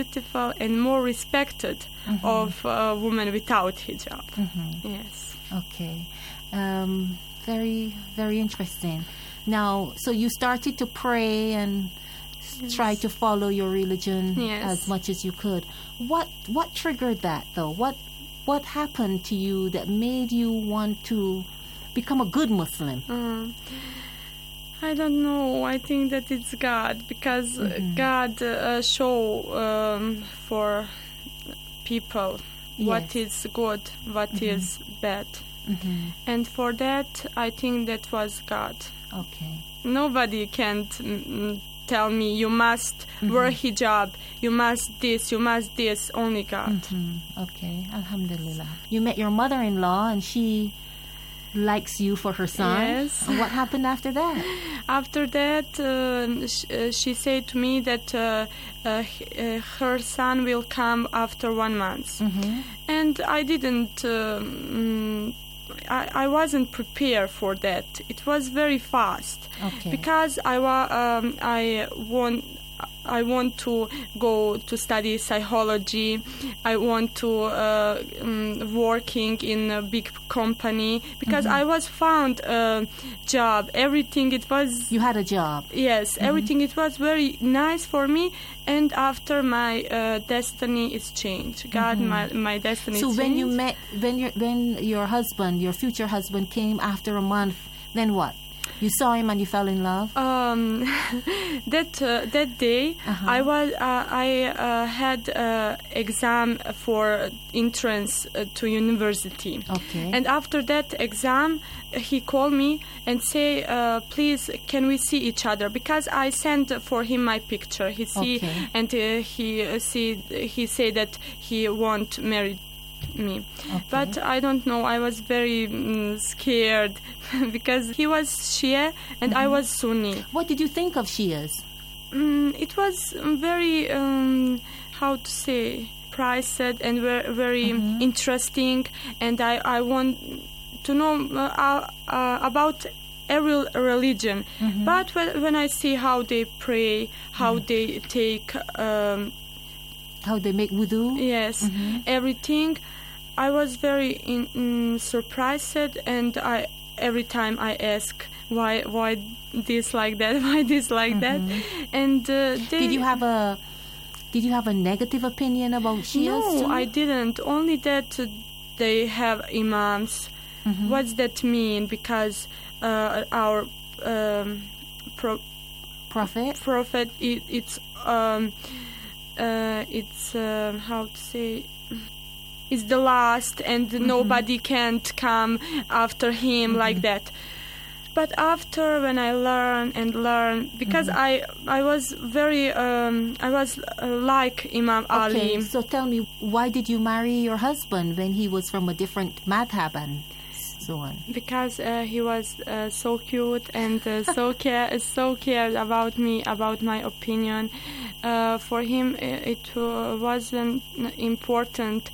beautiful and more respected of women without hijab. Yes. Okay. Very, very interesting. Now, so you started to pray and try to follow your religion as much as you could. What triggered that, though? What happened to you that made you want to become a good Muslim? I don't know. I think that it's God, because God show for people what is good, what is bad. And for that, I think that was God. Okay. Nobody can tell me you must wear hijab, you must this, only God. Okay, alhamdulillah. You met your mother-in-law and she likes you for her son. Yes. And what happened after that? After that, she said to me that her son will come after 1 month. And I didn't... I wasn't prepared for that. It was very fast. Okay. Because I want to go to study psychology. I want to working in a big company, because I was found a job. Everything it was. You had a job. Yes, everything it was very nice for me. And after my destiny is changed. God, my destiny. So changed. when you met, when your husband, your future husband, came after a month, then what? You saw him and you fell in love. That day, I had exam for entrance to university. Okay. And after that exam, he called me and say, "Please, can we see each other?" Because I sent for him my picture. He see and he said that he won't marry me. But I don't know, I was very scared because he was Shia and I was Sunni. What did you think of Shias? It was very how to say, priced and very interesting, and I want to know about every religion. But when I see how they pray, how they take how they make wudu? Yes, everything. I was very surprised, and every time I ask why this like that, why this like that, and did you have a negative opinion about Shias? No, too? I didn't. Only that they have imams. What's that mean? Because our prophet it's how to say, is the last, and nobody can't come after him like that. But after, when I learn, because I was very I was like Imam Ali. So tell me, why did you marry your husband when he was from a different madhab and so on? Because he was so cute and so cared about me, about my opinion. For him, it wasn't important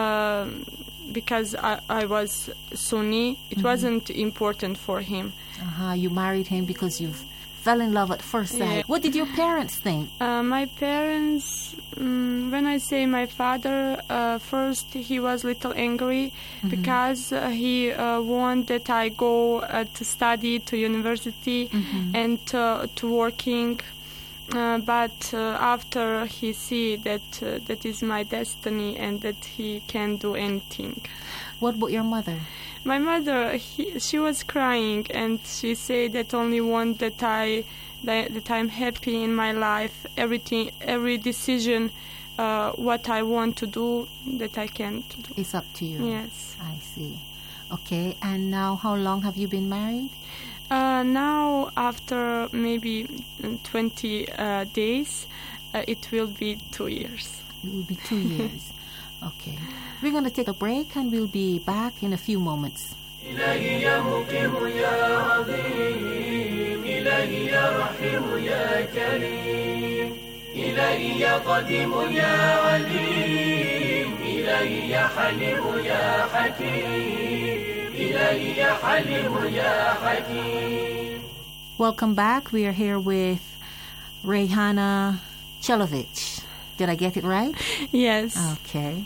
because I was Sunni. It wasn't important for him. You married him because you fell in love at first sight. What did your parents think? My parents, when I say my father, first he was a little angry because he wanted that I go to study to university and to working. But after he see that that is my destiny and that he can do anything. What about your mother? My mother, she was crying, and she said that only one that I'm happy in my life. Everything, every decision, what I want to do, that I can do. It's up to you. Yes. I see. Okay, and now how long have you been married? Now, after maybe 20 days, it will be 2 years. It will be 2 years. Okay. We're going to take a break and we'll be back in a few moments. إلهي يا مقيم يا عظيم إلهي يا رحيم يا كريم إلهي يا قديم يا عليم إلهي يا حليم يا حكيم إلهي يا حليم يا حكيم. Welcome back. We are here with Rayhana Chelovich. Did I get it right? Yes. Okay.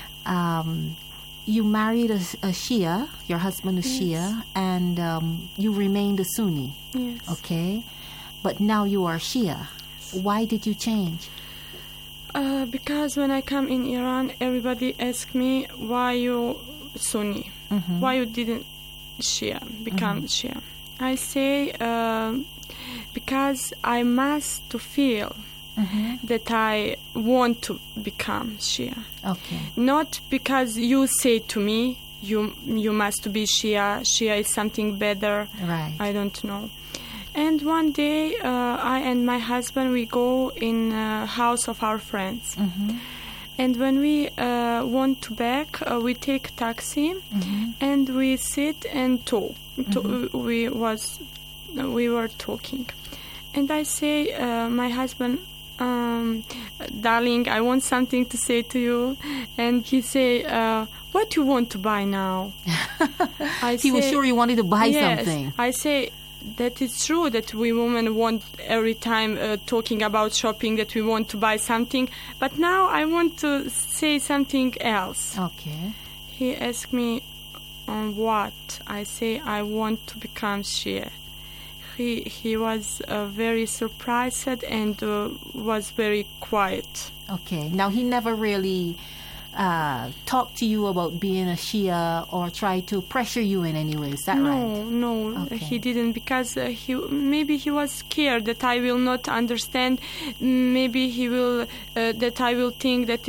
You married a Shia, your husband is Shia, and you remained a Sunni. Yes. Okay. But now you are Shia. Why did you change? Because when I come in Iran, everybody asks me, why you Sunni? Why you didn't become Shia? I say, because I must to feel that I want to become Shia. Okay. Not because you say to me, you must be Shia. Shia is something better. Right. I don't know. And one day, I and my husband, we go in a house of our friends. And when we want to back, we take taxi and we sit and talk. We were talking. And I say, my husband, darling, I want something to say to you. And he say, what you want to buy now? He was sure you wanted to buy something. I say, that is true that we women want every time talking about shopping that we want to buy something. But now I want to say something else. Okay. He asked me, on what? I say, I want to become Shia. He was very surprised and was very quiet. Okay. Now, he never really talked to you about being a Shia or tried to pressure you in any way. Is that right? No, okay. He didn't, because maybe he was scared that I will not understand. Maybe he will that I will think that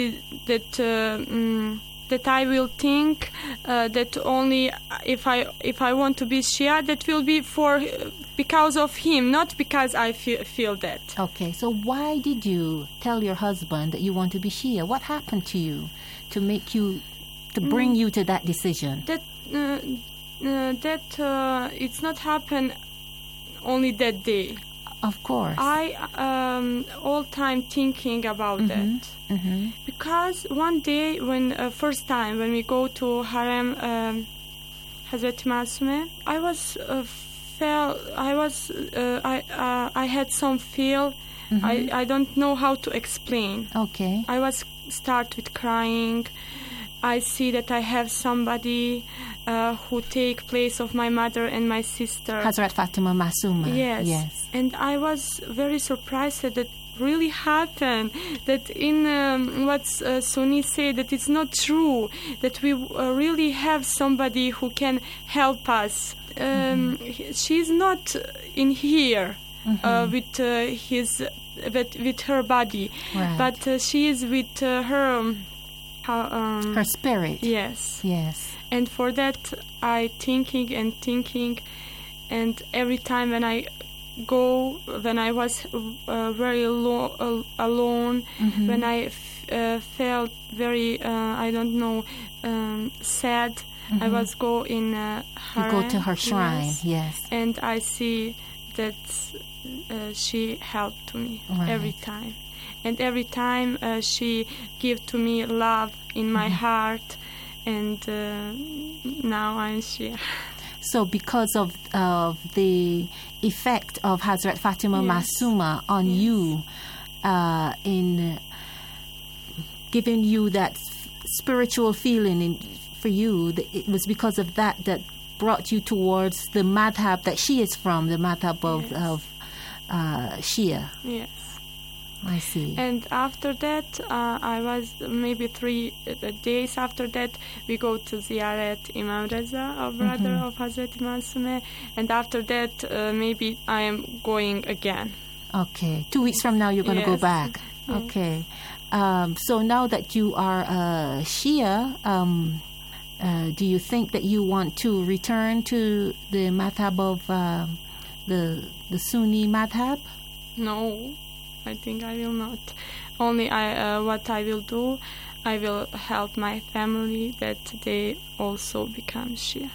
I will think that only if I want to be Shia, that will be because of him, not because I feel that. Okay, so why did you tell your husband that you want to be Shia? What happened to you to bring you to that decision? That it's not happened only that day. Of course. I all time thinking about that. Because one day, first time when we go to Harem Hazrat Masumeh, I had some feel. I don't know how to explain. Okay. I was start with crying. I see that I have somebody who take place of my mother and my sister. Hazrat Fatima Masumeh. Yes. And I was very surprised that really happened. That in what Sunni say, that it's not true. That we really have somebody who can help us. She's not in here with her body, right. But she is with her spirit. Yes. And for that, I thinking, and every time when I was very alone, when I felt very sad, I was go in Harem. You go to her shrine, yes. And I see that she helped to me every time. And every time she give to me love in my heart, and now I'm Shia. So because of the effect of Hazrat Fatima Masumeh on you, in giving you that spiritual feeling for you, it was because of that brought you towards the madhab that she is from, the madhab of Shia. Yes. I see. And after that, I was maybe 3 days after that, we go to Ziyarat Imam Reza, a brother of Hazrat Masumeh, and after that, maybe I am going again. Okay. 2 weeks from now, you're going to go back. Yes. Okay. So now that you are a Shia, do you think that you want to return to the madhab of the Sunni madhab? No, I think I will not. Only what I will do, I will help my family that they also become Shia.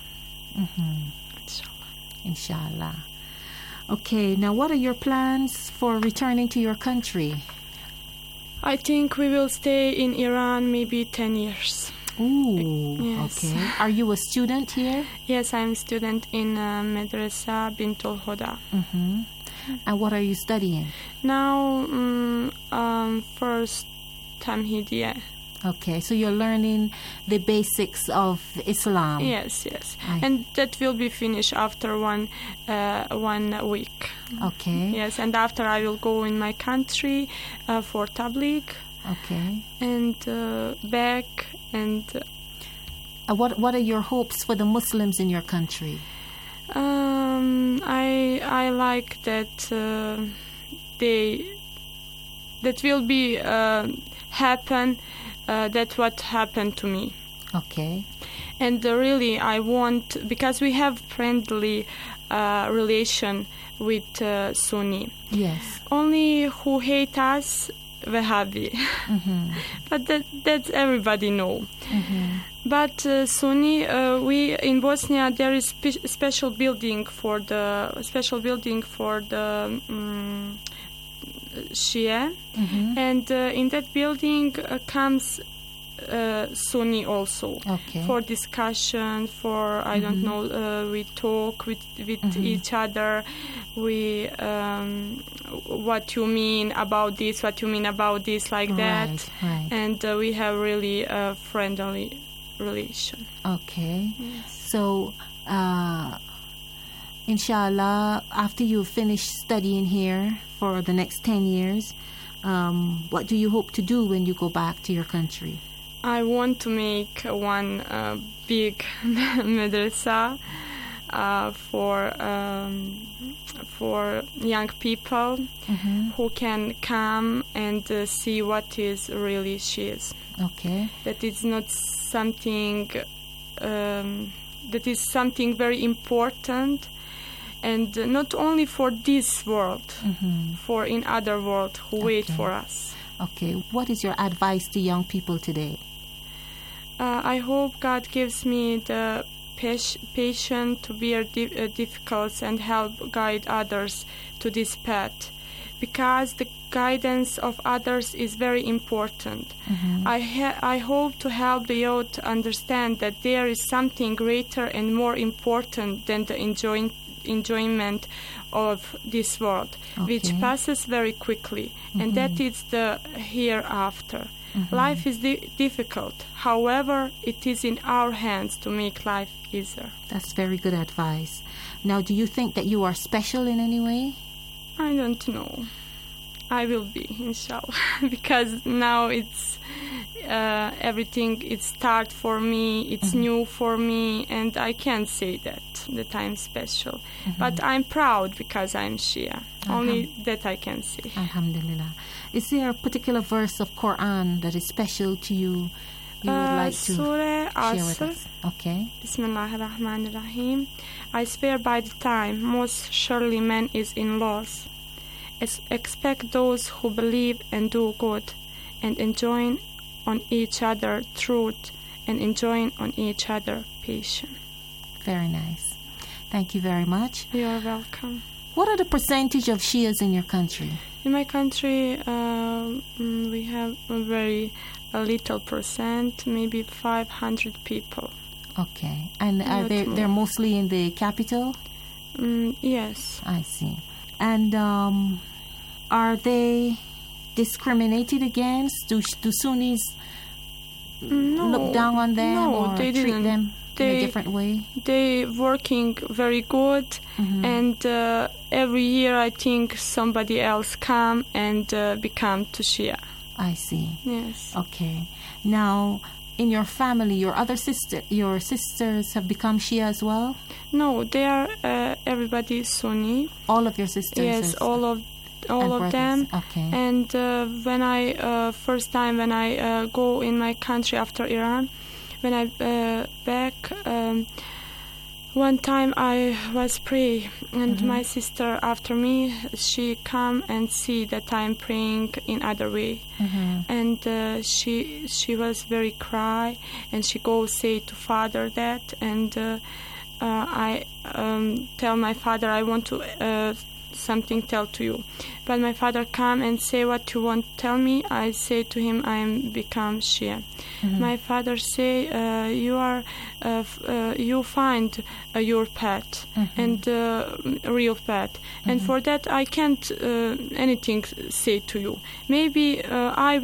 Inshallah. Okay, now what are your plans for returning to your country? I think we will stay in Iran maybe 10 years. Ooh, yes. Okay. Are you a student here? Yes, I'm a student in Madrasa Bintul Huda. And what are you studying? Now, first Tamhidiya. Okay, so you're learning the basics of Islam. Yes. And that will be finished after 1 week. Okay. Yes, and after I will go in my country for Tabligh. Okay. And back and... What are your hopes for the Muslims in your country? I like that that will be happen. That's what happened to me. Okay. And really, I want, because we have friendly relation with Sunni. Yes. Only who hate us, Wahhabi. Mm-hmm. But that's everybody know. Mm-hmm. But Sunni, we in Bosnia there is special building for the Shia, mm-hmm. and in that building comes Sunni also. Okay. For discussion, for I don't know, we talk with each other. We what you mean about this, like that, right. And we have really a friendly relation. Okay. Yes. So, inshallah, after you finish studying here for the next 10 years, what do you hope to do when you go back to your country? I want to make one big madrasa for young people who can come and see what is really she is. Okay. That is not something that is something very important, and not only for this world, for in other world who wait for us. Okay. What is your advice to young people today? I hope God gives me the patience to bear difficulties and help guide others to this path, because the guidance of others is very important. I hope to help the youth understand that there is something greater and more important than the enjoyment of this world, which passes very quickly, and that is the hereafter. Life is difficult. However, it is in our hands to make life easier. That's very good advice. Now, do you think that you are special in any way? I don't know. I will be, inshallah, because now it's everything. It's start for me. It's new for me, and I can't say that I'm special. But I'm proud because I'm Shia. Only that I can say. Alhamdulillah. Is there a particular verse of Quran that is special to you? You would like to Surah share with Asr. us? Okay. Bismillahirrahmanirrahim. I swear by the time, most surely man is in loss. Expect those who believe and do good, and enjoin on each other truth, and enjoin on each other patience. Very nice. Thank you very much. You're welcome. What are the percentage of Shias in your country? In my country, we have a little percent, maybe 500 people. Okay. And are they're mostly in the capital? Yes. I see. And are they discriminated against? Do Sunnis look down on them or they treat didn't. them in a different way? They working very good, and every year I think somebody else come and become to Shia. I see. Yes. Okay. Now, in your family, your sisters have become Shia as well? No, they are everybody Sunni. All of your sisters? Yes, all of them. Okay. And when I first time when I go in my country after Iran, when I back, one time I was pray, and my sister after me, she come and see that I'm praying in other way, and she was very cry, and she go say to father that, and I tell my father I want to something tell to you. But my father come and say what you want tell me. I say to him, I am become Shia. My father say, you find your pet and real pet, and for that I can't anything say to you. Maybe I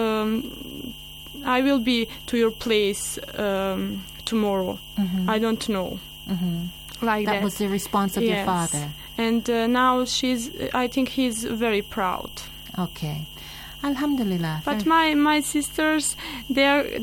will be to your place tomorrow. I don't know. Like that was the response of your father. And now I think he's very proud. Okay. Alhamdulillah. But my sisters, they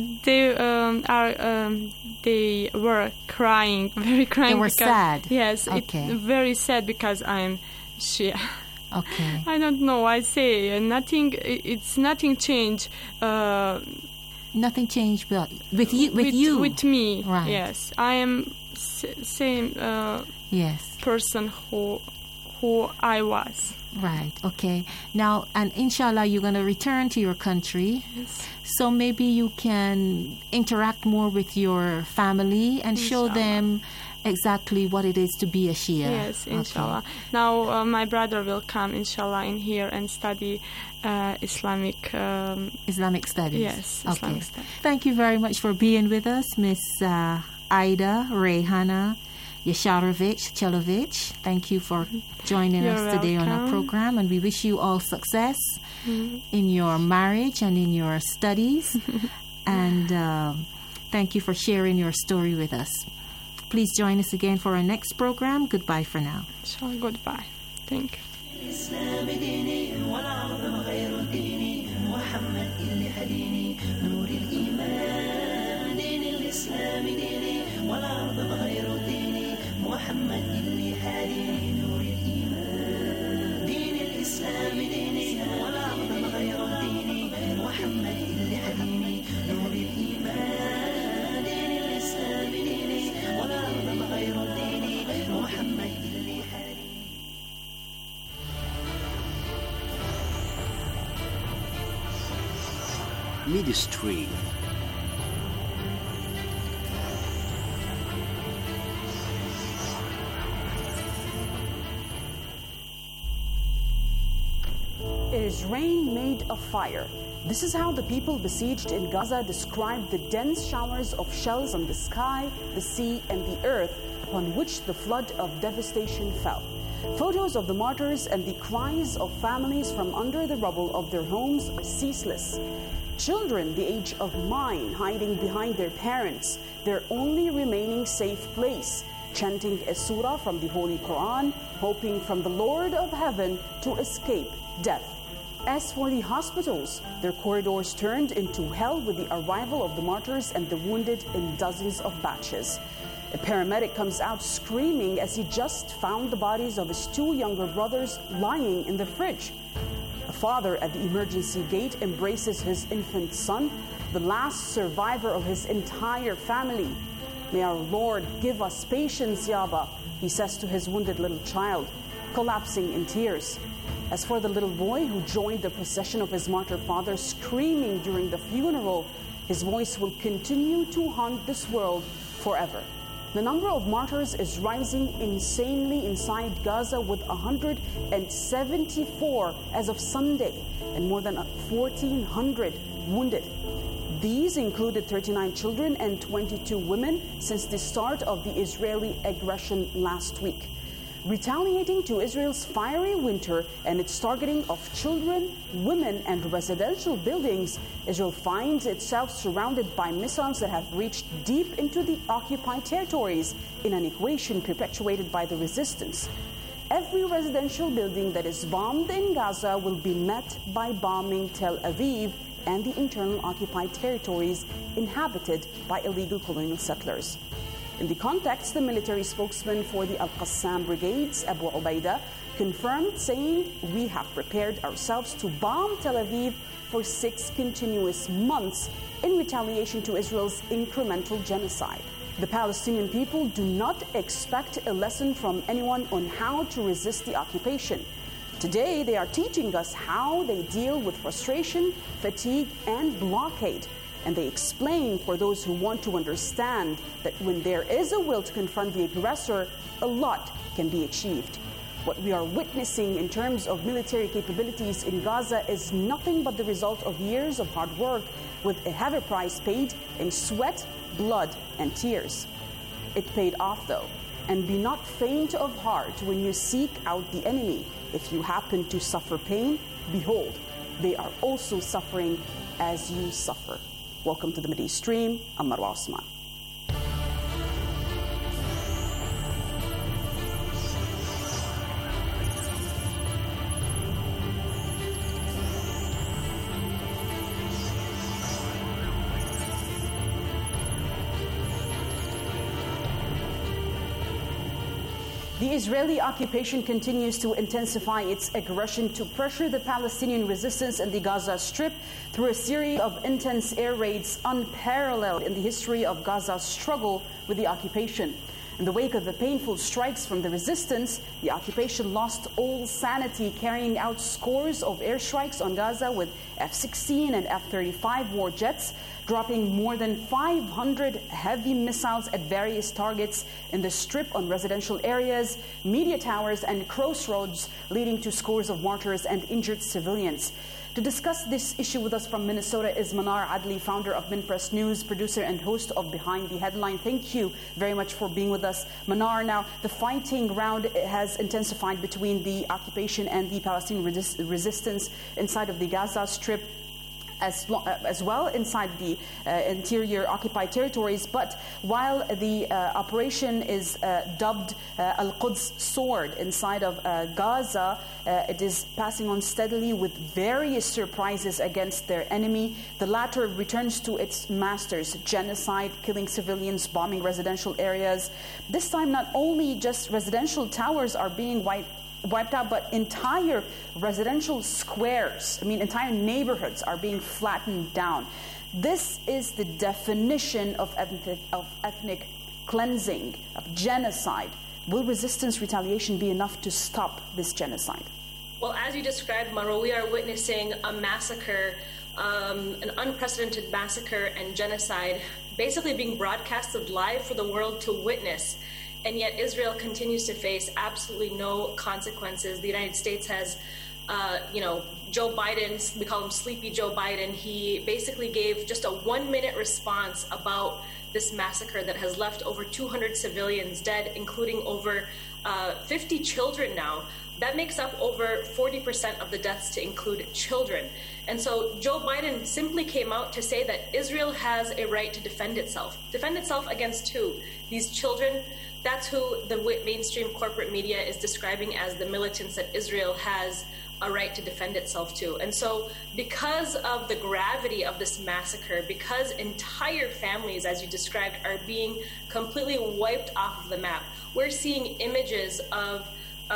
were crying, very crying. They were sad. Yes, okay. Very sad because I'm Shia. Okay. I don't know. I say nothing. It's nothing changed. Nothing changed, but with you. With me. Right. Yes, I am same. Yes. Person who I was. Right. Okay. Now, and inshallah, you're going to return to your country. Yes. So maybe you can interact more with your family and show them exactly what it is to be a Shia. Yes, inshallah. Okay. Now my brother will come, inshallah, in here and study Islamic studies. Yes, Islamic studies. Thank you very much for being with us, Miss Aida Rayhana Yasharovich Chelovich. Thank you for joining us today on our program, and we wish you all success in your marriage and in your studies. And thank you for sharing your story with us. Please join us again for our next program. Goodbye for now. Inshallah, goodbye. Thank you. والأرض بغير ديني محمد اللي هاديني نور الإيمان دين الإسلام ديني والأرض بغير ديني محمد اللي هاديني نور الإيمان دين الإسلام ديني والأرض بغير ديني محمد اللي هاديني. Midstream. It is rain made of fire. This is how the people besieged in Gaza described the dense showers of shells on the sky, the sea, and the earth upon which the flood of devastation fell. Photos of the martyrs and the cries of families from under the rubble of their homes are ceaseless. Children the age of 9 hiding behind their parents, their only remaining safe place, chanting a surah from the Holy Quran, hoping from the Lord of Heaven to escape death. As for the hospitals, their corridors turned into hell with the arrival of the martyrs and the wounded in dozens of batches. A paramedic comes out screaming as he just found the bodies of his 2 younger brothers lying in the fridge. A father at the emergency gate embraces his infant son, the last survivor of his entire family. May our Lord give us patience, Yaba, he says to his wounded little child, collapsing in tears. As for the little boy who joined the procession of his martyr father screaming during the funeral, his voice will continue to haunt this world forever. The number of martyrs is rising insanely inside Gaza, with 174 as of Sunday and more than 1,400 wounded. These included 39 children and 22 women since the start of the Israeli aggression last week. Retaliating to Israel's fiery winter and its targeting of children, women, and residential buildings, Israel finds itself surrounded by missiles that have reached deep into the occupied territories in an equation perpetuated by the resistance. Every residential building that is bombed in Gaza will be met by bombing Tel Aviv and the internal occupied territories inhabited by illegal colonial settlers. In the context, the military spokesman for the Al-Qassam brigades, Abu Ubaidah, confirmed, saying, "We have prepared ourselves to bomb Tel Aviv for 6 continuous months in retaliation to Israel's incremental genocide." The Palestinian people do not expect a lesson from anyone on how to resist the occupation. Today, they are teaching us how they deal with frustration, fatigue, and blockade. And they explain, for those who want to understand, that when there is a will to confront the aggressor, a lot can be achieved. What we are witnessing in terms of military capabilities in Gaza is nothing but the result of years of hard work with a heavy price paid in sweat, blood, and tears. It paid off though. And be not faint of heart when you seek out the enemy. If you happen to suffer pain, behold, they are also suffering as you suffer. Welcome to the Mideast Stream. I'm Marwa Osman. The Israeli occupation continues to intensify its aggression to pressure the Palestinian resistance in the Gaza Strip through a series of intense air raids unparalleled in the history of Gaza's struggle with the occupation. In the wake of the painful strikes from the resistance, the occupation lost all sanity, carrying out scores of airstrikes on Gaza with F-16 and F-35 war jets, dropping more than 500 heavy missiles at various targets in the Strip on residential areas, media towers, and crossroads, leading to scores of martyrs and injured civilians. To discuss this issue with us from Minnesota is Manar Adli, founder of Minpress News, producer and host of Behind the Headline. Thank you very much for being with us. Manar, now the fighting round has intensified between the occupation and the Palestinian resistance inside of the Gaza Strip, as well inside the interior occupied territories. But while the operation is dubbed Al-Quds Sword inside of Gaza, it is passing on steadily with various surprises against their enemy. The latter returns to its masters: genocide, killing civilians, bombing residential areas. This time, not only just residential towers are being wiped out, but entire residential squares, entire neighborhoods are being flattened down. This is the definition of ethnic cleansing, of genocide. Will resistance retaliation be enough to stop this genocide? Well, as you described, Marwa, we are witnessing a massacre, an unprecedented massacre and genocide, basically being broadcasted live for the world to witness. And yet Israel continues to face absolutely no consequences. The United States has, Joe Biden, we call him Sleepy Joe Biden. He basically gave just a 1-minute response about this massacre that has left over 200 civilians dead, including over 50 children now. That makes up over 40% of the deaths to include children. And so Joe Biden simply came out to say that Israel has a right to defend itself. Defend itself against who? These children. That's who the mainstream corporate media is describing as the militants that Israel has a right to defend itself to. And so because of the gravity of this massacre, because entire families, as you described, are being completely wiped off of the map, we're seeing images of,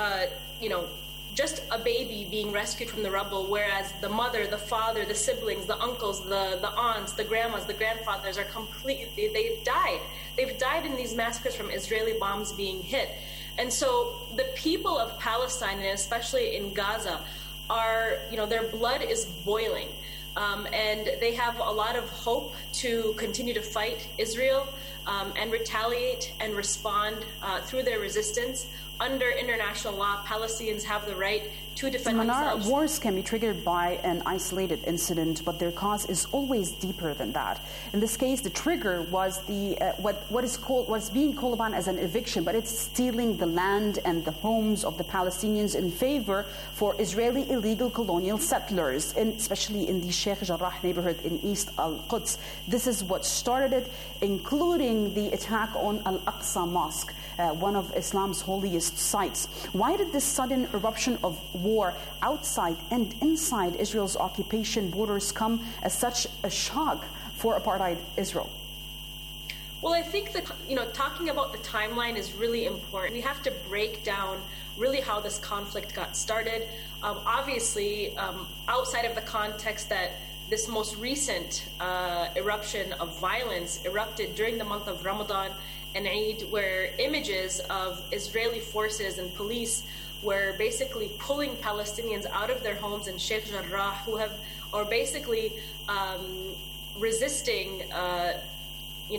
just a baby being rescued from the rubble, whereas the mother, the father, the siblings, the uncles, the aunts, the grandmas, the grandfathers are completely, they've died. They've died in these massacres from Israeli bombs being hit. And so the people of Palestine, and especially in Gaza, are, their blood is boiling. And they have a lot of hope to continue to fight Israel and retaliate and respond through their resistance. Under international law, Palestinians have the right to defend themselves. Wars can be triggered by an isolated incident, but their cause is always deeper than that. In this case, the trigger was the what's being called upon as an eviction, but it's stealing the land and the homes of the Palestinians in favor for Israeli illegal colonial settlers, especially in the Sheikh Jarrah neighborhood in East Al-Quds. This is what started it, including the attack on Al-Aqsa Mosque, one of Islam's holiest sites. Why did this sudden eruption of war outside and inside Israel's occupation borders come as such a shock for apartheid Israel? Well, I think that, talking about the timeline is really important. We have to break down really how this conflict got started. Obviously, outside of the context that this most recent eruption of violence erupted during the month of Ramadan and Eid, where images of Israeli forces and police were basically pulling Palestinians out of their homes in Sheikh Jarrah, are basically resisting,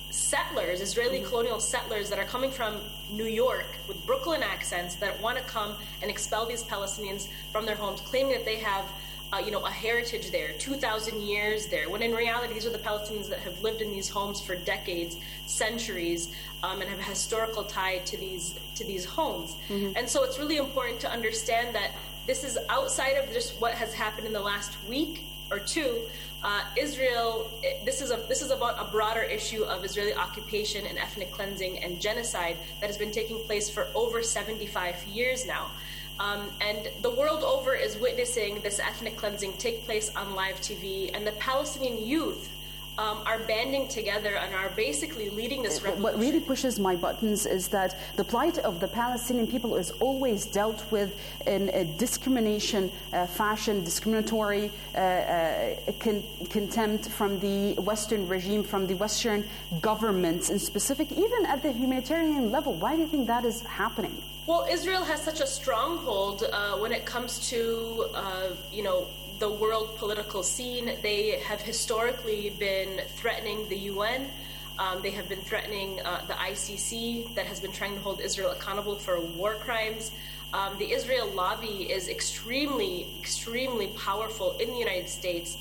settlers, Israeli colonial settlers that are coming from New York with Brooklyn accents that want to come and expel these Palestinians from their homes, claiming that they have a heritage there, 2,000 years there, when in reality these are the Palestinians that have lived in these homes for decades, centuries, and have a historical tie to these homes. And so it's really important to understand that this is outside of just what has happened in the last week or two. Israel, this is about a broader issue of Israeli occupation and ethnic cleansing and genocide that has been taking place for over 75 years now. And the world over is witnessing this ethnic cleansing take place on live TV, and the Palestinian youth are banding together and are basically leading this revolution. What really pushes my buttons is that the plight of the Palestinian people is always dealt with in a discrimination fashion, discriminatory contempt from the Western regime, from the Western governments in specific, even at the humanitarian level. Why do you think that is happening? Well, Israel has such a stronghold when it comes to, the world political scene. They have historically been threatening the UN. They have been threatening the ICC that has been trying to hold Israel accountable for war crimes. The Israel lobby is extremely, extremely powerful in the United States,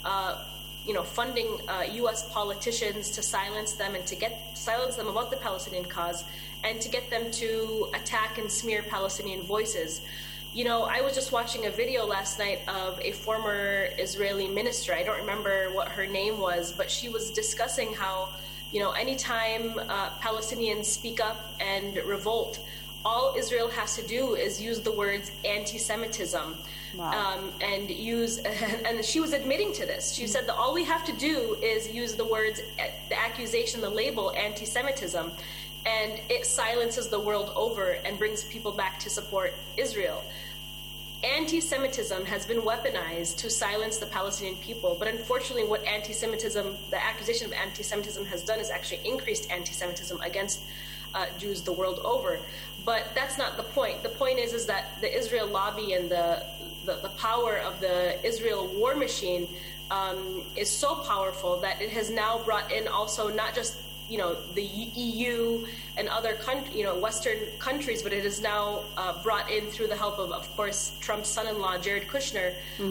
funding U.S. politicians to silence them and to silence them about the Palestinian cause and to get them to attack and smear Palestinian voices. I was just watching a video last night of a former Israeli minister. I don't remember what her name was, but she was discussing how, anytime Palestinians speak up and revolt, all Israel has to do is use the words anti-Semitism. Wow. And she was admitting to this. She said that all we have to do is use the words, the accusation, the label anti-Semitism, and it silences the world over and brings people back to support Israel. Anti-Semitism has been weaponized to silence the Palestinian people, but unfortunately what the accusation of anti-Semitism has done is actually increased anti-Semitism against Jews the world over. But that's not the point. The point is that the Israel lobby and the power of the Israel war machine is so powerful that it has now brought in also not just the EU and other Western countries, but it is now brought in through the help of course, Trump's son-in-law, Jared Kushner,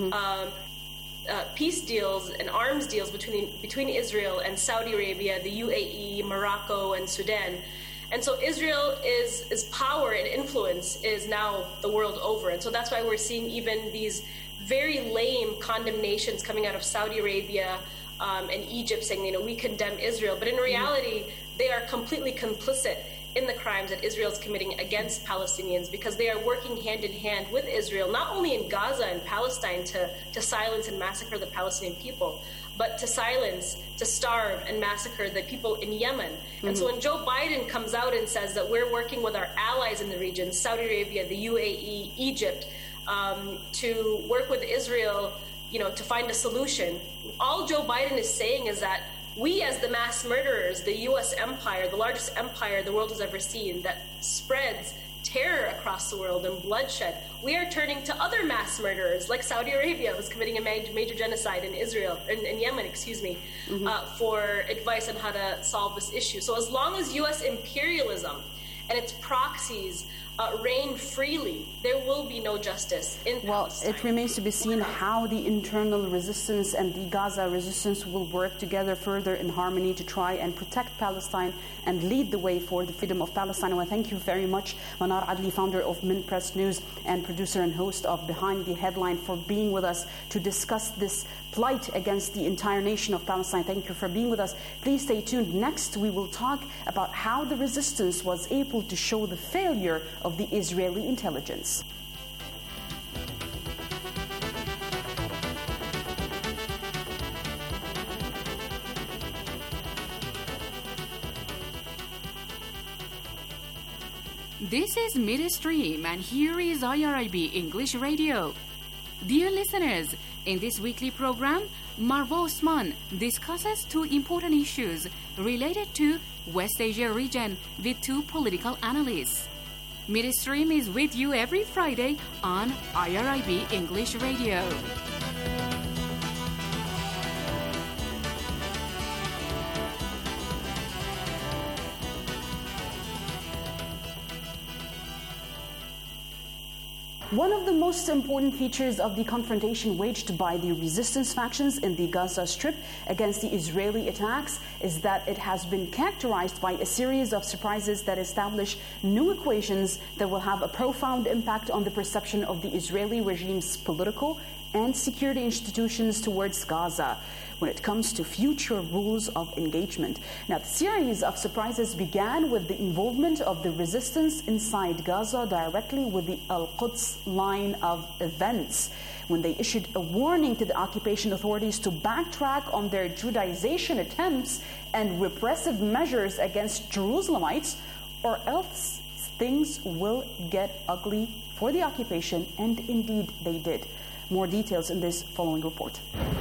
peace deals and arms deals between Israel and Saudi Arabia, the UAE, Morocco, and Sudan. And so Israel is power and influence is now the world over. And so that's why we're seeing even these very lame condemnations coming out of Saudi Arabia, and Egypt saying, we condemn Israel. But in reality, they are completely complicit in the crimes that Israel is committing against Palestinians because they are working hand in hand with Israel, not only in Gaza and Palestine to silence and massacre the Palestinian people, but to silence, to starve and massacre the people in Yemen. And so when Joe Biden comes out and says that we're working with our allies in the region, Saudi Arabia, the UAE, Egypt, to work with Israel, to find a solution, all Joe Biden is saying is that we as the mass murderers, the U.S. empire, the largest empire the world has ever seen that spreads terror across the world and bloodshed, we are turning to other mass murderers like Saudi Arabia, who's committing a major genocide in Yemen, for advice on how to solve this issue. So as long as U.S. imperialism and its proxies reign freely, there will be no justice in Palestine. Well, it remains to be seen how the internal resistance and the Gaza resistance will work together further in harmony to try and protect Palestine and lead the way for the freedom of Palestine. I want to thank you very much, Manar Adli, founder of Min Press News and producer and host of Behind the Headline, for being with us to discuss this plight against the entire nation of Palestine. Thank you for being with us. Please stay tuned. Next, we will talk about how the resistance was able to show the failure of the Israeli intelligence. This is Midstream, and here is IRIB English Radio. Dear listeners, in this weekly program, Marwa Osman discusses two important issues related to West Asia region with two political analysts. Midstream is with you every Friday on IRIB English Radio. One of the most important features of the confrontation waged by the resistance factions in the Gaza Strip against the Israeli attacks is that it has been characterized by a series of surprises that establish new equations that will have a profound impact on the perception of the Israeli regime's political and security institutions towards Gaza when it comes to future rules of engagement. Now, the series of surprises began with the involvement of the resistance inside Gaza directly with the Al-Quds line of events, when they issued a warning to the occupation authorities to backtrack on their Judaization attempts and repressive measures against Jerusalemites, or else things will get ugly for the occupation, and indeed they did. More details in this following report.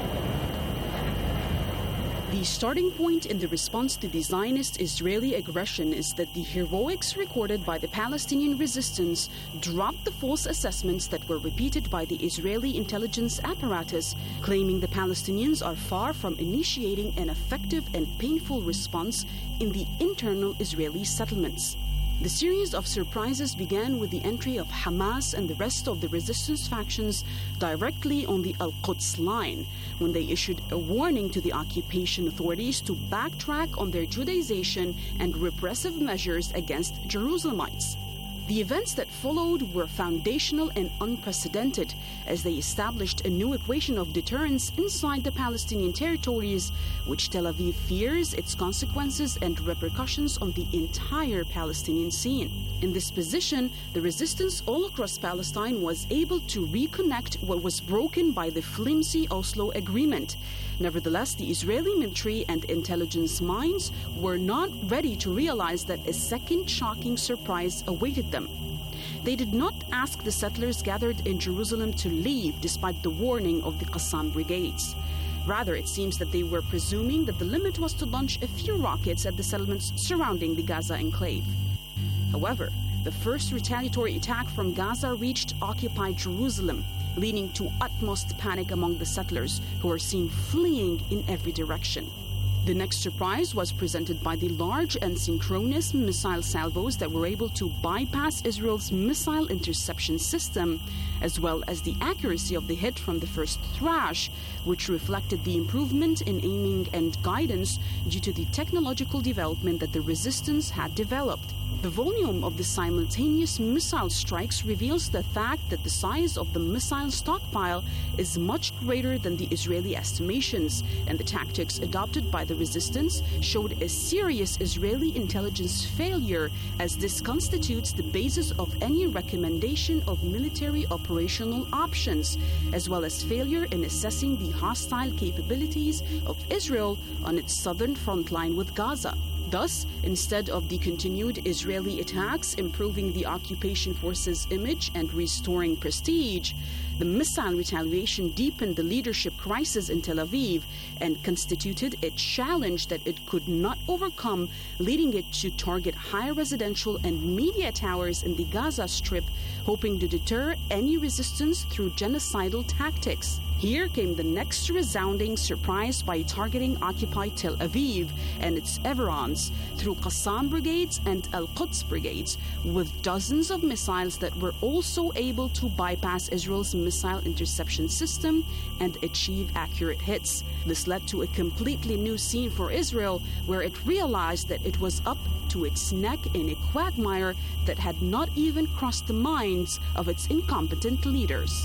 The starting point in the response to the Zionist Israeli aggression is that the heroics recorded by the Palestinian resistance dropped the false assessments that were repeated by the Israeli intelligence apparatus, claiming the Palestinians are far from initiating an effective and painful response in the internal Israeli settlements. The series of surprises began with the entry of Hamas and the rest of the resistance factions directly on the Al-Quds line, when they issued a warning to the occupation authorities to backtrack on their Judaization and repressive measures against Jerusalemites. The events that followed were foundational and unprecedented, as they established a new equation of deterrence inside the Palestinian territories, which Tel Aviv fears its consequences and repercussions on the entire Palestinian scene. In this position, the resistance all across Palestine was able to reconnect what was broken by the flimsy Oslo Agreement. Nevertheless, the Israeli military and intelligence minds were not ready to realize that a second shocking surprise awaited them. They did not ask the settlers gathered in Jerusalem to leave despite the warning of the Qassam brigades. Rather, it seems that they were presuming that the limit was to launch a few rockets at the settlements surrounding the Gaza enclave. However, the first retaliatory attack from Gaza reached occupied Jerusalem, leading to utmost panic among the settlers, who were seen fleeing in every direction. The next surprise was presented by the large and synchronous missile salvos that were able to bypass Israel's missile interception system, as well as the accuracy of the hit from the first thrash, which reflected the improvement in aiming and guidance due to the technological development that the resistance had developed. The volume of the simultaneous missile strikes reveals the fact that the size of the missile stockpile is much greater than the Israeli estimations, and the tactics adopted by the resistance showed a serious Israeli intelligence failure, as this constitutes the basis of any recommendation of military operational options, as well as failure in assessing the hostile capabilities of Israel on its southern front line with Gaza. Thus, instead of the continued Israeli attacks improving the occupation force's image and restoring prestige, the missile retaliation deepened the leadership crisis in Tel Aviv and constituted a challenge that it could not overcome, leading it to target high residential and media towers in the Gaza Strip, hoping to deter any resistance through genocidal tactics. Here came the next resounding surprise by targeting occupied Tel Aviv and its environs through Qassam brigades and Al-Quds brigades, with dozens of missiles that were also able to bypass Israel's missile interception system and achieve accurate hits. This led to a completely new scene for Israel, where it realized that it was up to its neck in a quagmire that had not even crossed the minds of its incompetent leaders.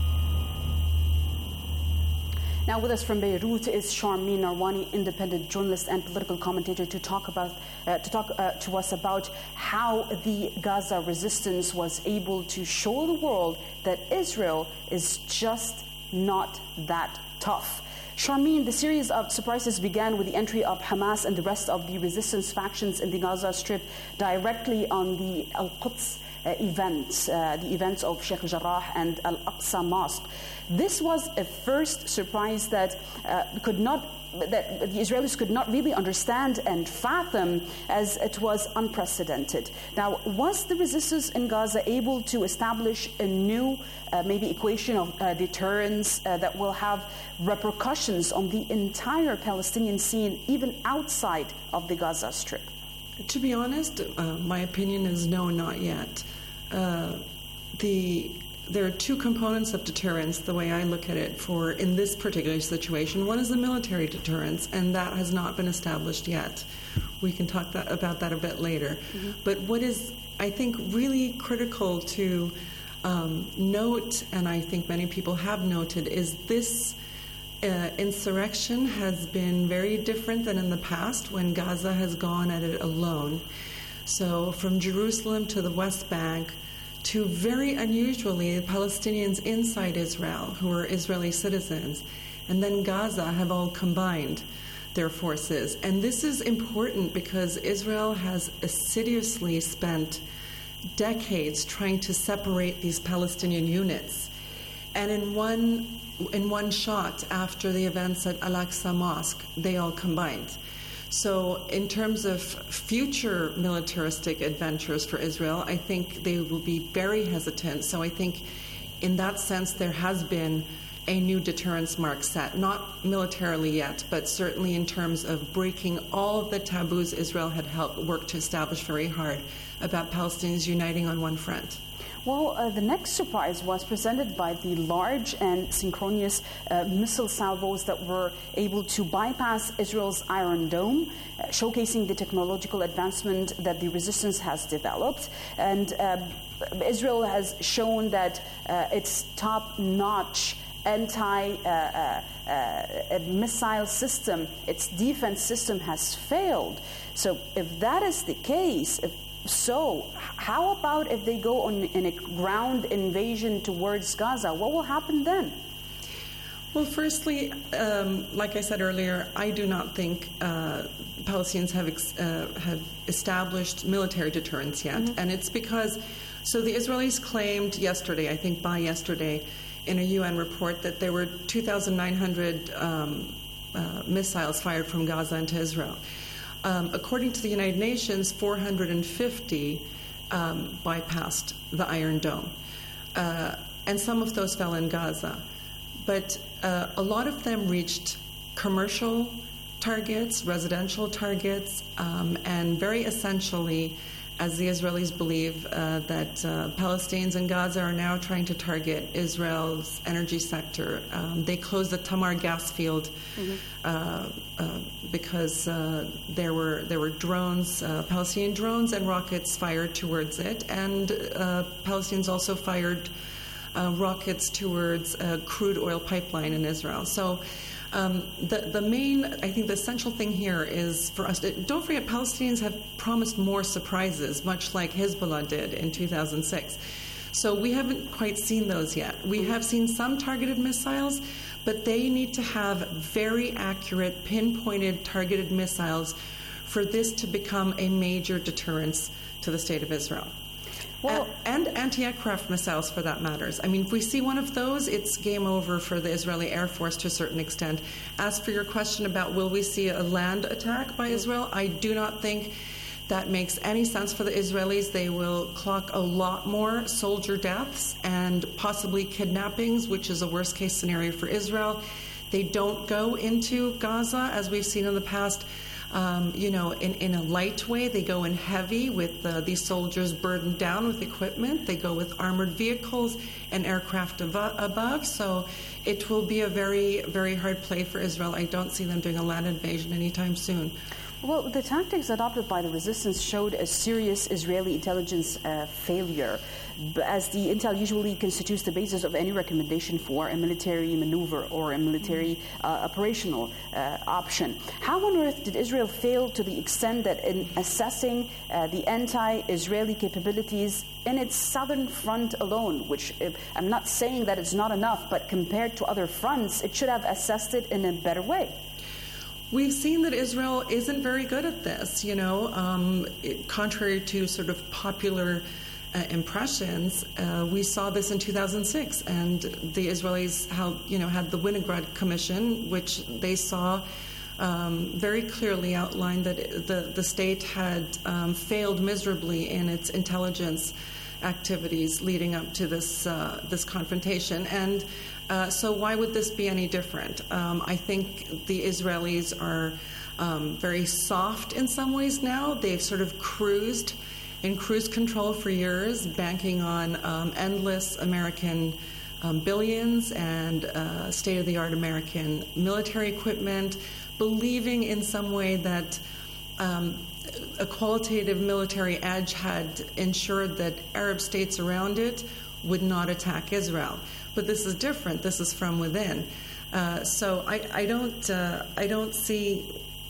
Now with us from Beirut is Sharmeen Narwani, independent journalist and political commentator, to talk to us about how the Gaza resistance was able to show the world that Israel is just not that tough. Sharmeen, the series of surprises began with the entry of Hamas and the rest of the resistance factions in the Gaza Strip directly on the Al-Quds events, the events of Sheikh Jarrah and Al-Aqsa Mosque. This was a first surprise that the Israelis could not really understand and fathom, as it was unprecedented. Now, was the resistance in Gaza able to establish a new maybe equation of deterrence that will have repercussions on the entire Palestinian scene, even outside of the Gaza Strip? To be honest, my opinion is no, not yet. The there are two components of deterrence, the way I look at it, for in this particular situation. One is the military deterrence, and that has not been established yet. We can talk about that a bit later. Mm-hmm. But what is, I think, really critical to note, and I think many people have noted, is this insurrection has been very different than in the past when Gaza has gone at it alone. So from Jerusalem to the West Bank, to very unusually the Palestinians inside Israel, who are Israeli citizens, and then Gaza have all combined their forces. And this is important because Israel has assiduously spent decades trying to separate these Palestinian units. And in one shot, after the events at Al-Aqsa Mosque, they all combined. So in terms of future militaristic adventures for Israel, I think they will be very hesitant. So I think in that sense there has been a new deterrence mark set, not militarily yet, but certainly in terms of breaking all of the taboos Israel had worked to establish very hard about Palestinians uniting on one front. Well, the next surprise was presented by the large and synchronous missile salvos that were able to bypass Israel's Iron Dome, showcasing the technological advancement that the resistance has developed. And Israel has shown that its top-notch anti-missile system, its defense system has failed. So if that is the case, so how about if they go in a ground invasion towards Gaza? What will happen then? Well, firstly, like I said earlier, I do not think Palestinians have established military deterrence yet. Mm-hmm. And it's because, so the Israelis claimed yesterday, I think by yesterday, in a UN report that there were 2,900 missiles fired from Gaza into Israel. According to the United Nations, 450 bypassed the Iron Dome, and some of those fell in Gaza. But a lot of them reached commercial targets, residential targets, and very essentially, as the Israelis believe, that Palestinians in Gaza are now trying to target Israel's energy sector. They closed the Tamar gas field because there were drones, Palestinian drones and rockets fired towards it, and Palestinians also fired rockets towards a crude oil pipeline in Israel. So the main, I think the essential thing here is for us, don't forget Palestinians have promised more surprises, much like Hezbollah did in 2006. So we haven't quite seen those yet. We have seen some targeted missiles, but they need to have very accurate, pinpointed, targeted missiles for this to become a major deterrence to the state of Israel. Well, and anti-aircraft missiles, for that matters. I mean, if we see one of those, it's game over for the Israeli Air Force to a certain extent. As for your question about will we see a land attack by Israel, I do not think that makes any sense for the Israelis. They will clock a lot more soldier deaths and possibly kidnappings, which is a worst-case scenario for Israel. They don't go into Gaza, as we've seen in the past, in a light way. They go in heavy with these soldiers burdened down with equipment. They go with armored vehicles and aircraft above. So it will be a very, very hard play for Israel. I don't see them doing a land invasion anytime soon. Well, the tactics adopted by the resistance showed a serious Israeli intelligence failure, as the intel usually constitutes the basis of any recommendation for a military maneuver or a military operational option. How on earth did Israel fail to the extent that in assessing the anti-Israeli capabilities in its southern front alone, which I'm not saying that it's not enough, but compared to other fronts, it should have assessed it in a better way? We've seen that Israel isn't very good at this, contrary to sort of popular impressions. We saw this in 2006, and the Israelis had the Winograd Commission, which they saw very clearly outlined that the state had failed miserably in its intelligence activities leading up to this confrontation. And so why would this be any different? I think the Israelis are very soft in some ways now. They've sort of cruised in cruise control for years, banking on endless American billions and state-of-the-art American military equipment, believing in some way that a qualitative military edge had ensured that Arab states around it would not attack Israel. But this is different. This is from within. So I don't see,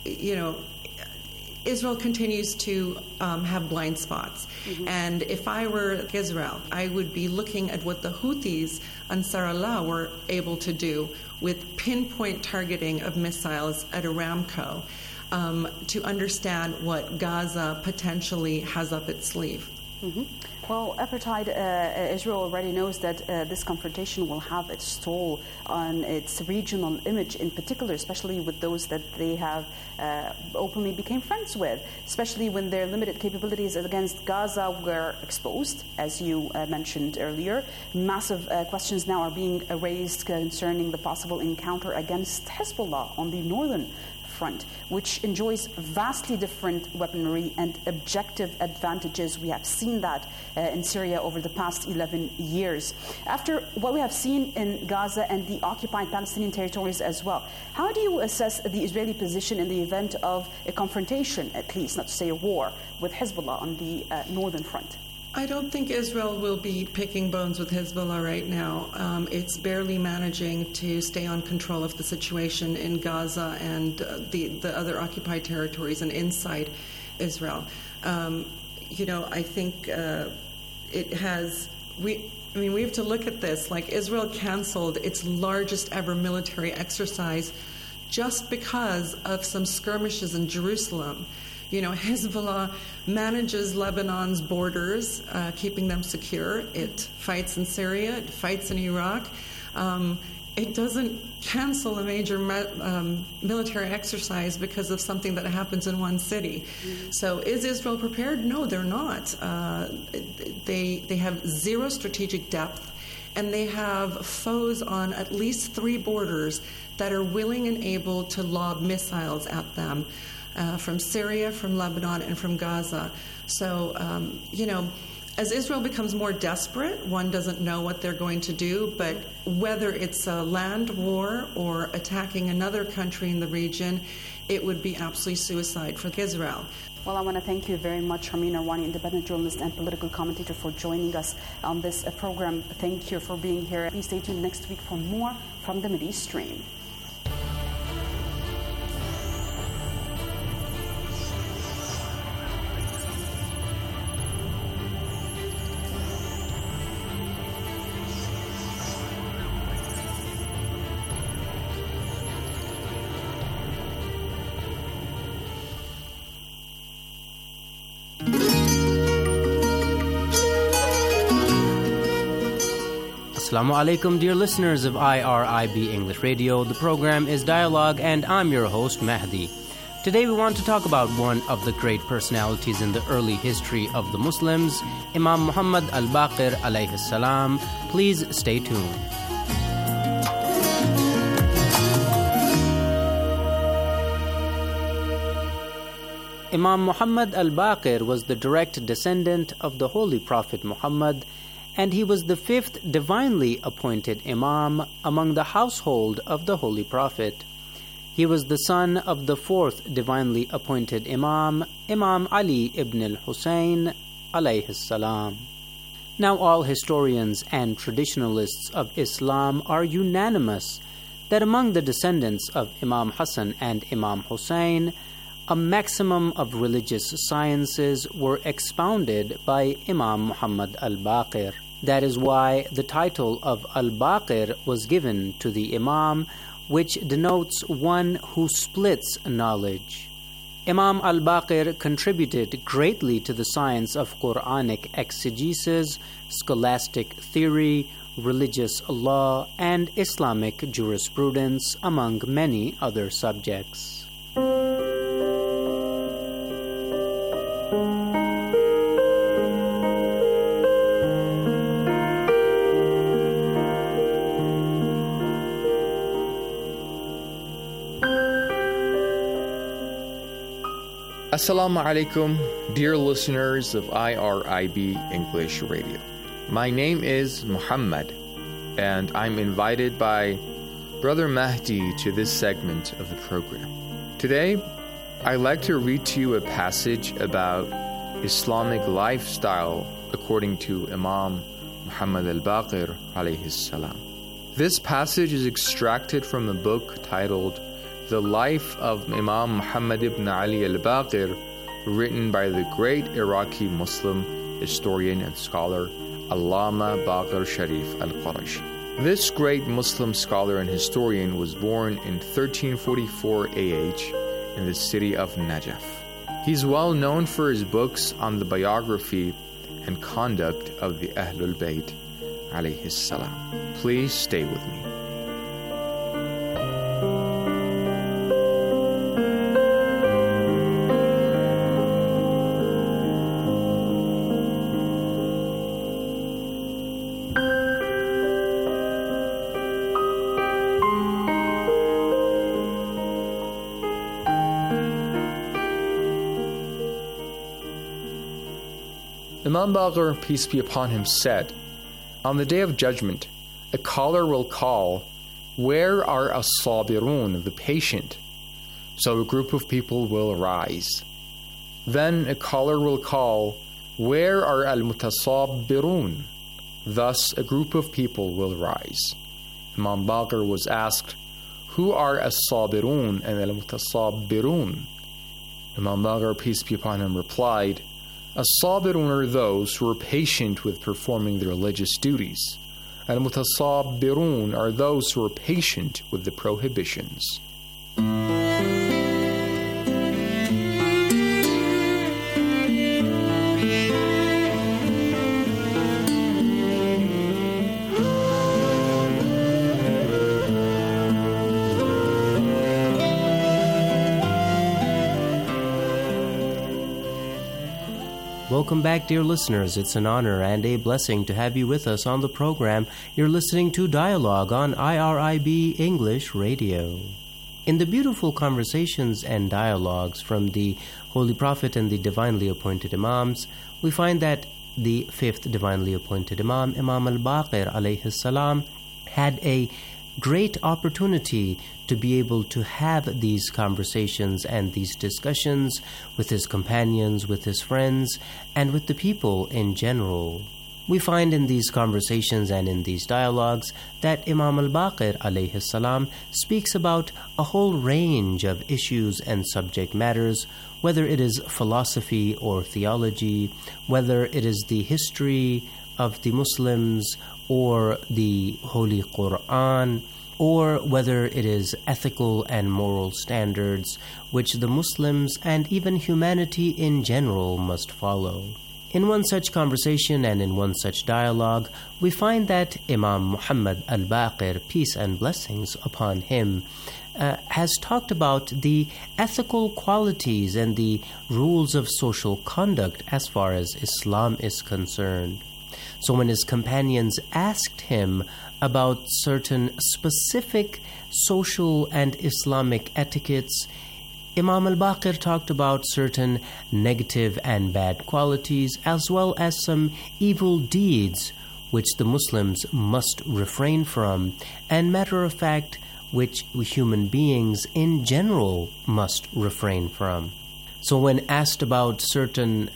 Israel continues to have blind spots. Mm-hmm. And if I were Israel, I would be looking at what the Houthis, Ansar Allah, were able to do with pinpoint targeting of missiles at Aramco to understand what Gaza potentially has up its sleeve. Mm-hmm. Well, apartheid, Israel already knows that this confrontation will have its toll on its regional image in particular, especially with those that they have openly became friends with, especially when their limited capabilities against Gaza were exposed, as you mentioned earlier. Massive questions now are being raised concerning the possible encounter against Hezbollah on the northern front, which enjoys vastly different weaponry and objective advantages. We have seen that in Syria over the past 11 years. After what we have seen in Gaza and the occupied Palestinian territories as well, how do you assess the Israeli position in the event of a confrontation, at least, not to say a war, with Hezbollah on the northern front? I don't think Israel will be picking bones with Hezbollah right now. It's barely managing to stay on control of the situation in Gaza and the other occupied territories and inside Israel. I think it has... we have to look at this. Like, Israel canceled its largest ever military exercise just because of some skirmishes in Jerusalem. Hezbollah manages Lebanon's borders, keeping them secure. It fights in Syria. It fights in Iraq. It doesn't cancel a major military exercise because of something that happens in one city. Mm-hmm. So is Israel prepared? No, they're not. They have zero strategic depth, and they have foes on at least 3 borders that are willing and able to lob missiles at them. From Syria, from Lebanon, and from Gaza. So, as Israel becomes more desperate, one doesn't know what they're going to do, but whether it's a land war or attacking another country in the region, it would be absolutely suicide for Israel. Well, I want to thank you very much, Harmein Arwani, independent journalist and political commentator, for joining us on this program. Thank you for being here. Please stay tuned next week for more from the Mideast Stream. Assalamu alaikum, dear listeners of IRIB English Radio. The program is Dialogue, and I'm your host, Mahdi. Today we want to talk about one of the great personalities in the early history of the Muslims, Imam Muhammad al-Baqir alayhi salam. Please stay tuned. Imam Muhammad al-Baqir was the direct descendant of the Holy Prophet Muhammad, and he was the 5th divinely appointed Imam among the household of the Holy Prophet. He was the son of the 4th divinely appointed Imam, Imam Ali ibn al-Husayn alayhi salam. Now all historians and traditionalists of Islam are unanimous that among the descendants of Imam Hassan and Imam Hussein, a maximum of religious sciences were expounded by Imam Muhammad al-Baqir. That is why the title of al-Baqir was given to the Imam, which denotes one who splits knowledge. Imam al-Baqir contributed greatly to the science of Quranic exegesis, scholastic theory, religious law, and Islamic jurisprudence, among many other subjects. Assalamu alaikum, dear listeners of IRIB English Radio. My name is Muhammad, and I'm invited by Brother Mahdi to this segment of the program. Today, I'd like to read to you a passage about Islamic lifestyle according to Imam Muhammad al-Baqir alayhi salam. This passage is extracted from a book titled The Life of Imam Muhammad ibn Ali al-Baqir, written by the great Iraqi Muslim historian and scholar Allama Baqir Sharif al-Qurashi. This great Muslim scholar and historian was born in 1344 AH in the city of Najaf. He's well known for his books on the biography and conduct of the Ahlul Bayt alayhi salam. Please stay with me. Imam Baqir, peace be upon him, said, "On the day of judgment, a caller will call, 'Where are as-sabirun, the patient?' So a group of people will arise. Then a caller will call, 'Where are al-mutasabbirun?' Thus a group of people will rise." Imam Baqir was asked, "Who are as-sabirun and al-mutasabbirun?" Imam Baqir, peace be upon him, replied, "As-sabirun are those who are patient with performing their religious duties. Al-mutasabbirun are those who are patient with the prohibitions." Welcome back, dear listeners. It's an honor and a blessing to have you with us on the program. You're listening to Dialogue on IRIB English Radio. In the beautiful conversations and dialogues from the Holy Prophet and the divinely appointed Imams, we find that the fifth divinely appointed Imam, Imam al-Baqir alayhi salam, had a great opportunity to be able to have these conversations and these discussions with his companions, with his friends, and with the people in general. We find in these conversations and in these dialogues that Imam al-Baqir alayhi salam speaks about a whole range of issues and subject matters, whether it is philosophy or theology, whether it is the history of the Muslims or the Holy Quran, or whether it is ethical and moral standards which the Muslims and even humanity in general must follow. In one such conversation and in one such dialogue, we find that Imam Muhammad al-Baqir, peace and blessings upon him, has talked about the ethical qualities and the rules of social conduct as far as Islam is concerned. So when his companions asked him about certain specific social and Islamic etiquettes, Imam al-Baqir talked about certain negative and bad qualities as well as some evil deeds which the Muslims must refrain from, and matter of fact, which human beings in general must refrain from. So when asked about certain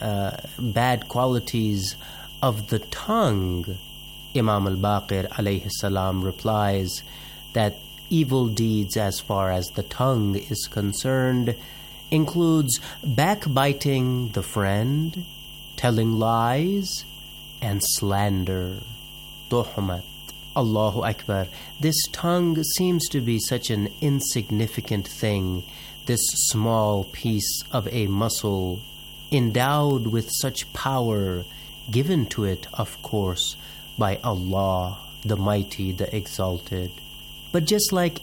bad qualities of the tongue, Imam al-Baqir alayhi salam replies that evil deeds as far as the tongue is concerned includes backbiting the friend, telling lies, and slander. Tuhmat. Allahu Akbar. This tongue seems to be such an insignificant thing, this small piece of a muscle, endowed with such power, given to it, of course, by Allah, the Mighty, the Exalted. But just like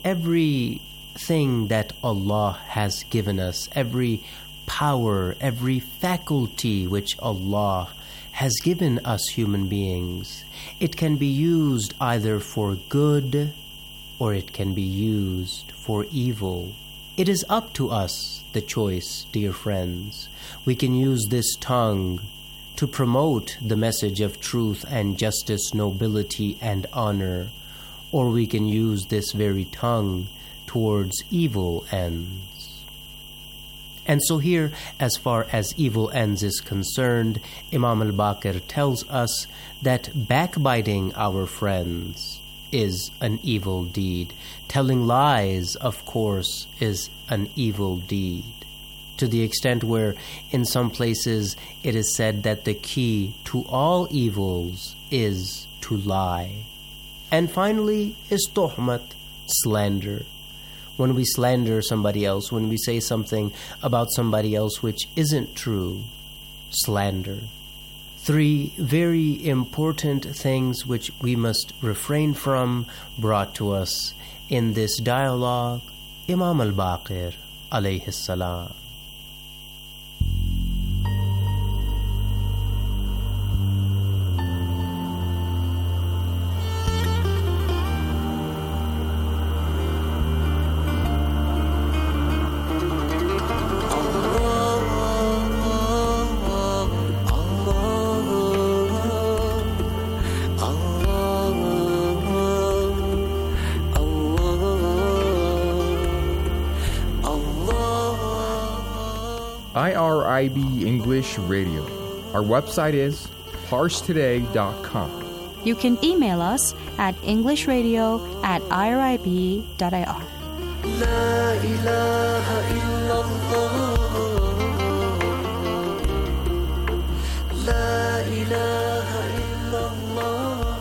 everything that Allah has given us, every power, every faculty which Allah has given us human beings, it can be used either for good or it can be used for evil. It is up to us, the choice, dear friends. We can use this tongue to promote the message of truth and justice, nobility and honor, or we can use this very tongue towards evil ends. And so here, as far as evil ends is concerned, Imam al-Baqir tells us that backbiting our friends is an evil deed. Telling lies, of course, is an evil deed. To the extent where in some places it is said that the key to all evils is to lie. And finally is tuhmat, slander. When we slander somebody else, when we say something about somebody else which isn't true, slander. 3 very important things which we must refrain from, brought to us in this dialogue, Imam al-Baqir alayhi salam. IRIB English Radio. Our website is parstoday.com. You can email us at englishradio@irib.ir. La ilaha illallah. La ilaha illallah.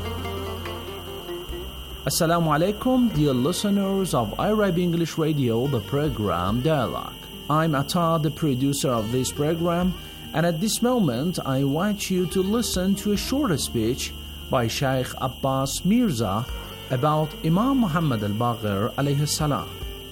Assalamu alaikum, dear listeners of IRIB English Radio, the program Dialogue. I'm Atta, the producer of this program, and at this moment I invite you to listen to a short speech by Sheikh Abbas Mirza about Imam Muhammad al-Baqir alayhi salam.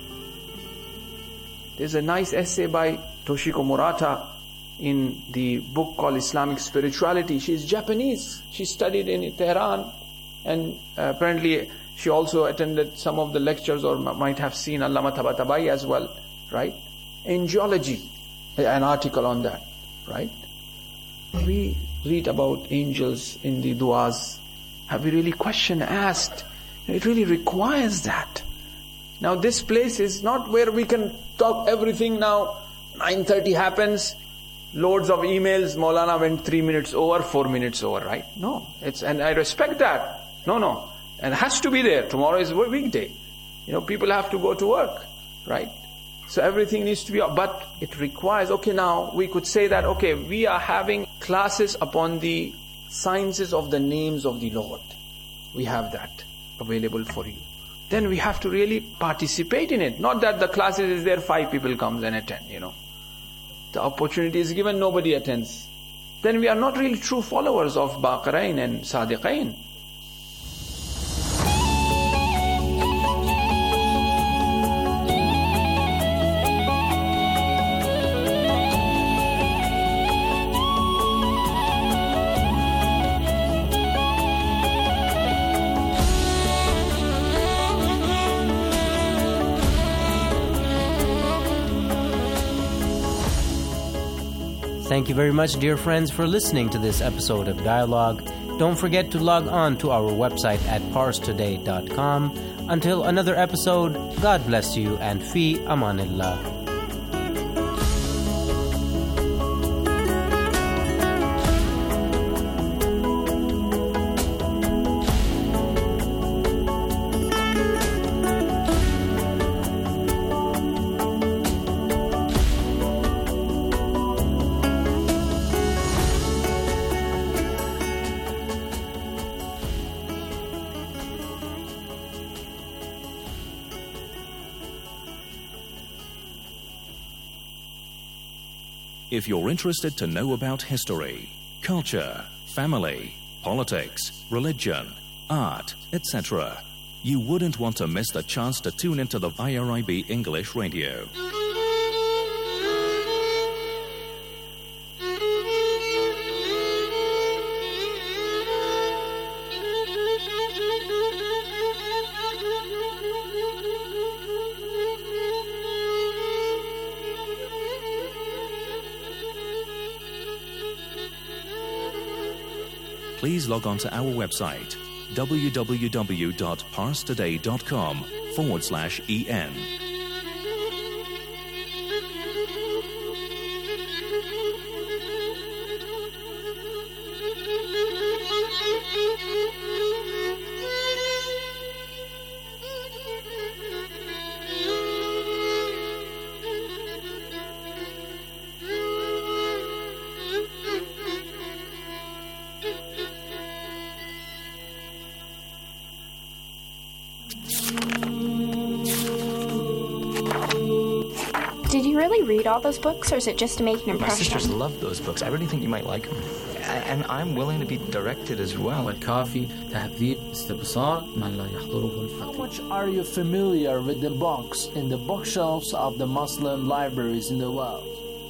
There's a nice essay by Toshiko Murata in the book called Islamic Spirituality. She's Japanese. She studied in Tehran, and apparently she also attended some of the lectures, or might have seen Allama Tabatabai as well, right? Angelology, an article on that, right? We read about angels in the du'as. Have we really asked? It really requires that. Now this place is not where we can talk everything now. 9:30 happens, loads of emails, Maulana went 3 minutes over, 4 minutes over, right? No, and I respect that. No. And it has to be there. Tomorrow is a weekday. People have to go to work, right? So everything needs to be, but it requires, now we could say that, we are having classes upon the sciences of the names of the Lord. We have that available for you. Then we have to really participate in it. Not that the classes is there, 5 people comes and attend, The opportunity is given, nobody attends. Then we are not really true followers of Baqirain and Sadiqain. Thank you very much, dear friends, for listening to this episode of Dialogue. Don't forget to log on to our website at parstoday.com. Until another episode, God bless you and fi amanillah. If you're interested to know about history, culture, family, politics, religion, art, etc., you wouldn't want to miss the chance to tune into the IRIB English Radio. please log on to our website www.parstoday.com/en. Did you really read all those books, or is it just to make an impression? My sisters love those books. I really think you might like them. And I'm willing to be directed as well. How much are you familiar with the books in the bookshelves of the Muslim libraries in the world?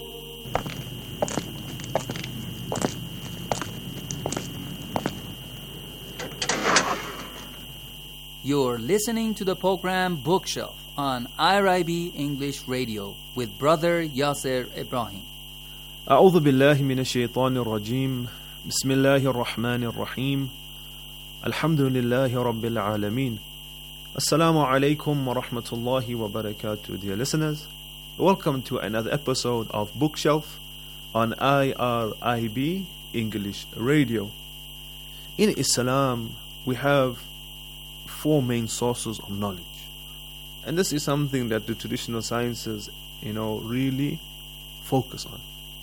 You're listening to the program Bookshelf on IRIB English Radio with Brother Yasser Ibrahim. أعوذ بالله من الشيطان الرجيم بسم الله الرحمن الرحيم الحمد لله رب العالمين Assalamu alaikum wa rahmatullahi wa barakatuh. Dear listeners, welcome to another episode of Bookshelf on IRIB English Radio. In Islam, we have four main sources of knowledge. And this is something that the traditional sciences, really focus on.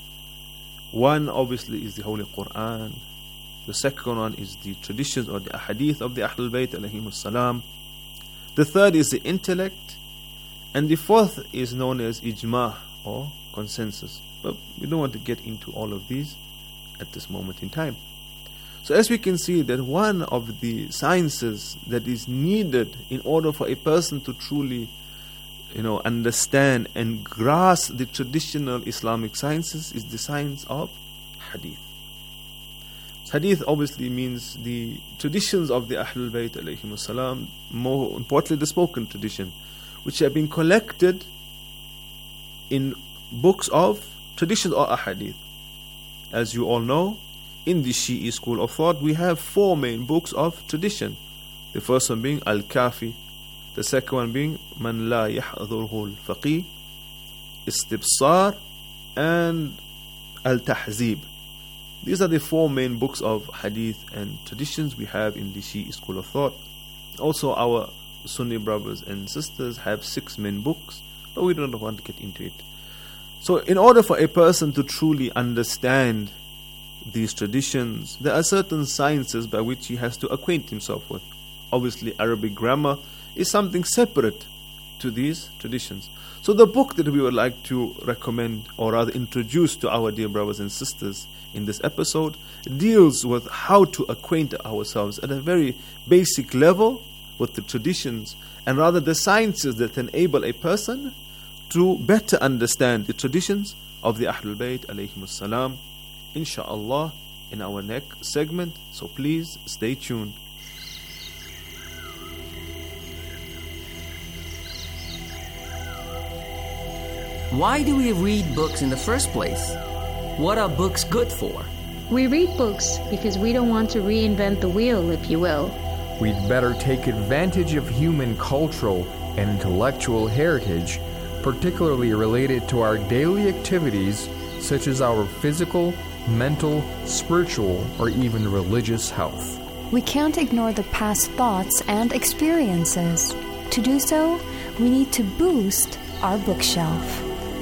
One, obviously, is the Holy Quran. The second one is the traditions or the ahadith of the Ahlul Bayt alayhimus salam. The third is the intellect. And the fourth is known as ijma or consensus. But we don't want to get into all of these at this moment in time. So as we can see that one of the sciences that is needed in order for a person to truly, understand and grasp the traditional Islamic sciences is the science of hadith. Hadith obviously means the traditions of the Ahlul Bayt alayhimus salam, more importantly the spoken tradition, which have been collected in books of traditions or ahadith. As you all know, in the Shi'i school of thought, we have four main books of tradition. The first one being Al-Kafi, the second one being Man La Yahdurhu Al-Faqih, Istibsar, and Al-Tahzib. These are the four main books of hadith and traditions we have in the Shi'i school of thought. Also, our Sunni brothers and sisters have 6 main books, but we don't want to get into it. So, in order for a person to truly understand these traditions, there are certain sciences by which he has to acquaint himself with. Obviously, Arabic grammar is something separate to these traditions. So the book that we would like to recommend, or rather introduce to our dear brothers and sisters in this episode, deals with how to acquaint ourselves at a very basic level with the traditions, and rather the sciences that enable a person to better understand the traditions of the Ahlul Bayt alayhimus salam, inshallah, in our next segment. So please stay tuned. Why do we read books in the first place? What are books good for? We read books because we don't want to reinvent the wheel, if you will. We'd better take advantage of human cultural and intellectual heritage, particularly related to our daily activities, such as our physical, mental, spiritual, or even religious health. We can't ignore the past thoughts and experiences. To do so, we need to boost our bookshelf.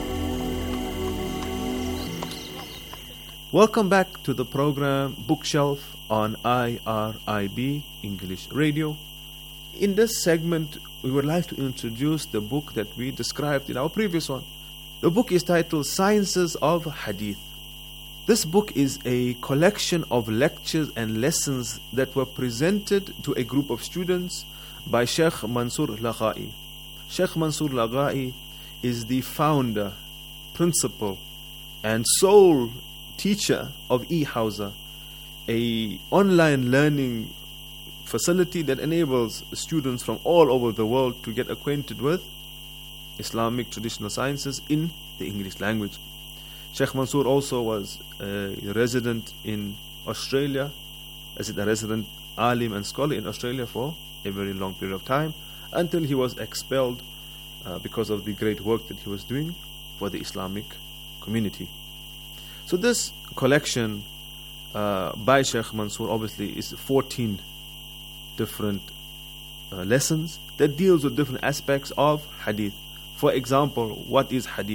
Welcome back to the program Bookshelf on IRIB English Radio. In this segment, we would like to introduce the book that we described in our previous one. The book is titled Sciences of Hadith. This book is a collection of lectures and lessons that were presented to a group of students by Sheikh Mansour Laghai. Sheikh Mansour Laghai is the founder, principal, and sole teacher of eHausa, a online learning facility that enables students from all over the world to get acquainted with Islamic traditional sciences in the English language. Sheikh Mansour also was a resident in Australia as a resident alim and scholar in Australia for a very long period of time, until he was expelled because of the great work that he was doing for the Islamic community. So this collection by Sheikh Mansour obviously is 14 different lessons that deals with different aspects of hadith. For example, what is hadith?